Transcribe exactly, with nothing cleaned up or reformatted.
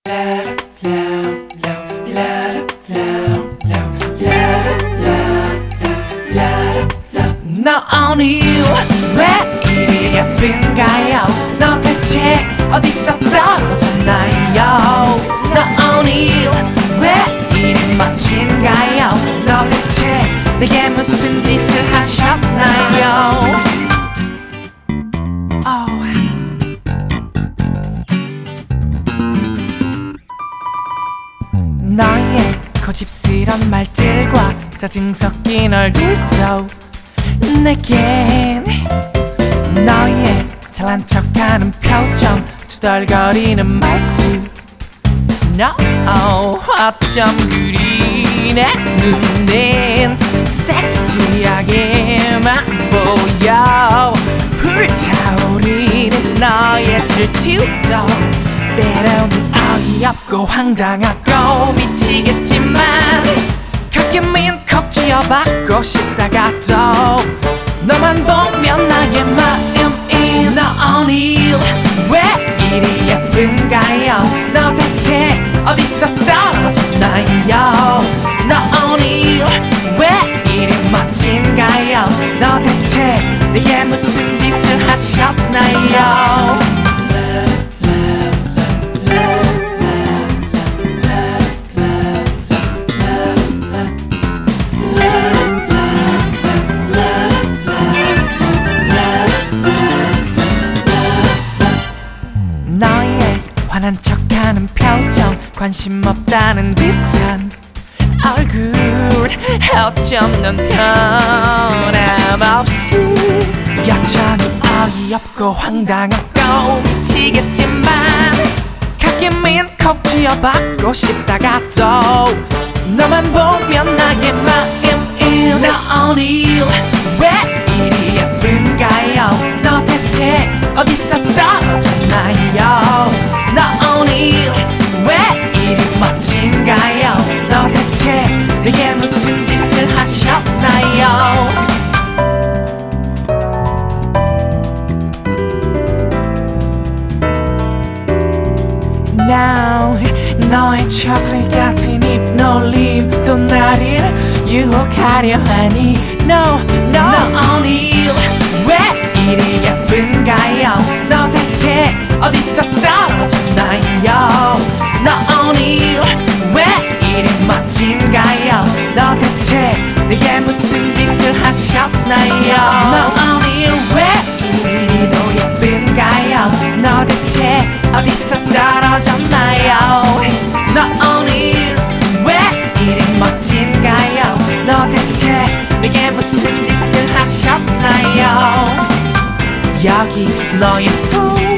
너 오늘 왜 이리 예쁜가요? 너 대체 어디서 떨어졌나요? 너 오늘 왜 이리 멋진가요? 너 대체 내게 무슨 짓을 하셨나요? oh. 너의 고집스런 말들과 짜증 섞인 얼굴도 내겐 너의 잘난 척하는 표정 투덜거리는 말투 No 어쩜 그리 내 눈엔 섹시하게만 보여 불타오르는 너의 질투도 때로는 어이없고 황당하고 미치겠지만 가끔은 콕 쥐어박고 싶다가 또 너만 보면 나의 마음이 너 오늘 왜 이리 예쁜가요? 너 대체 어디서 떨어졌나요? 너 오늘 왜 이리 멋진가요? 너 대체 내게 무슨 짓을 하셨나요? 너의 화난 척하는 표정 관심 없다는 듯한 얼굴 어쩜 넌 변함없이 여전히 어이없고 황당하고 미치겠지만 가끔은 콕 쥐어박고 싶다가 또 너만 보면 나의 마음이 너 오늘 왜 이리 예쁜가요? 너 대체 어디서 떨어졌나요? 너 오늘 왜 이리 멋진가요? 너 대체 내게 무슨 짓을 하셨나요? Now 너의 초콜릿 같은 입놀림 또 나를 유혹하려 하니 No, no 너 오늘 왜 이리 예쁜가요? 너 대체 어디서 떨어졌나요? 너 오늘 왜 이리 멋진가요? 너 대체 내게 무슨 짓을 하셨나요? 너 오늘 왜 이리도 예쁜가요? 너 대체 어디서 떨어졌나요? 너 오늘 왜 이리 멋진가요? 너 대체 내게 무슨 짓을 하셨나요? 여기 너의 손